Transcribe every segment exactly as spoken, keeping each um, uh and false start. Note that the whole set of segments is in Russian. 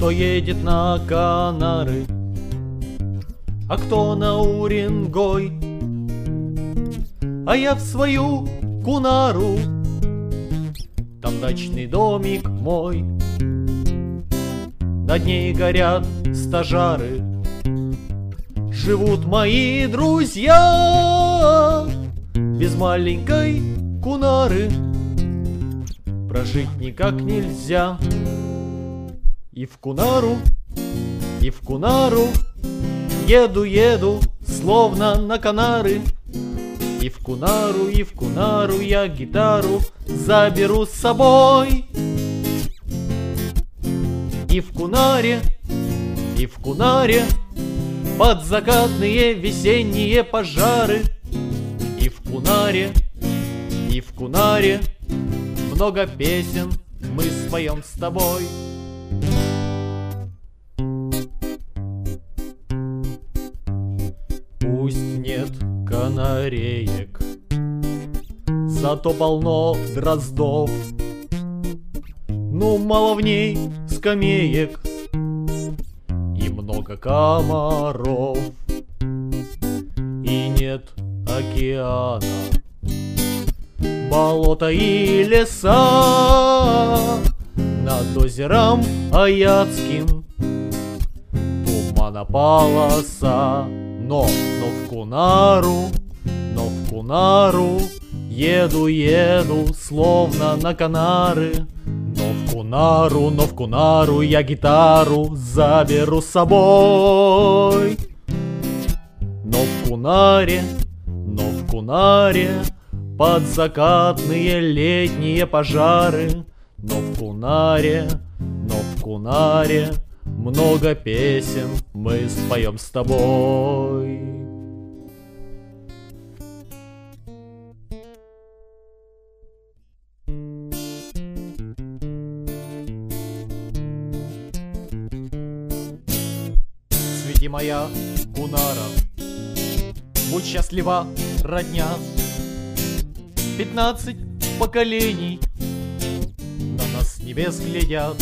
Кто едет на Канары, а кто на Уренгой, а я в свою Кунару, там дачный домик мой. Над ней горят стажары, живут мои друзья. Без маленькой Кунары прожить никак нельзя. И в Кунару, и в Кунару еду, еду, словно на Канары. И в Кунару, и в Кунару я гитару заберу с собой. И в Кунаре, и в Кунаре под закатные весенние пожары. И в Кунаре, и в Кунаре много песен мы споем с тобой. Пусть нет канареек, зато полно дроздов. Ну, мало в ней скамеек и много комаров. И нет океана, болота и леса. Над озером Аяцким тумана полоса. Но, но в Кунару, но в Кунару еду, еду, словно на Канары. Но в Кунару, но в Кунару я гитару заберу с собой. Но в Кунаре, но в Кунаре под закатные летние пожары. Но в Кунаре, но в Кунаре много песен мы споем с тобой. Свети моя Кунара, будь счастлива, родня. Пятнадцать поколений на нас с небес глядят.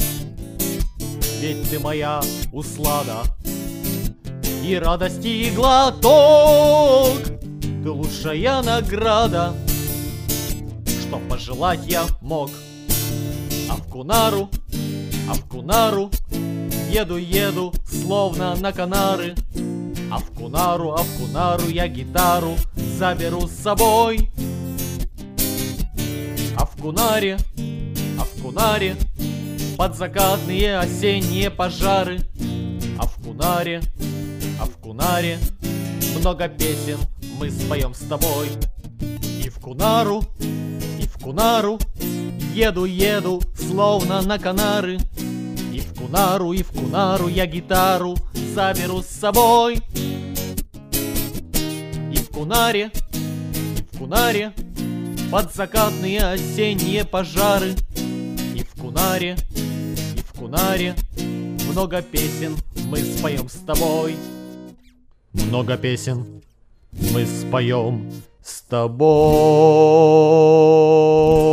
Ведь ты моя услада и радость, и глоток. Ты лучшая награда, что пожелать я мог. А в Кунару, а в Кунару еду, еду, словно на Канары. А в Кунару, а в Кунару я гитару заберу с собой. А в Кунаре, а в Кунаре под закатные осенние пожары. А в Кунаре, а в Кунаре много песен мы споем с тобой. И в Кунару, и в Кунару еду, еду, словно на Канары. И в Кунару, и в Кунару я гитару заберу с собой. И в Кунаре, и в Кунаре под закатные осенние пожары. И в Кунаре, и в Кунаре много песен мы споем с тобой. Много песен мы споем с тобой.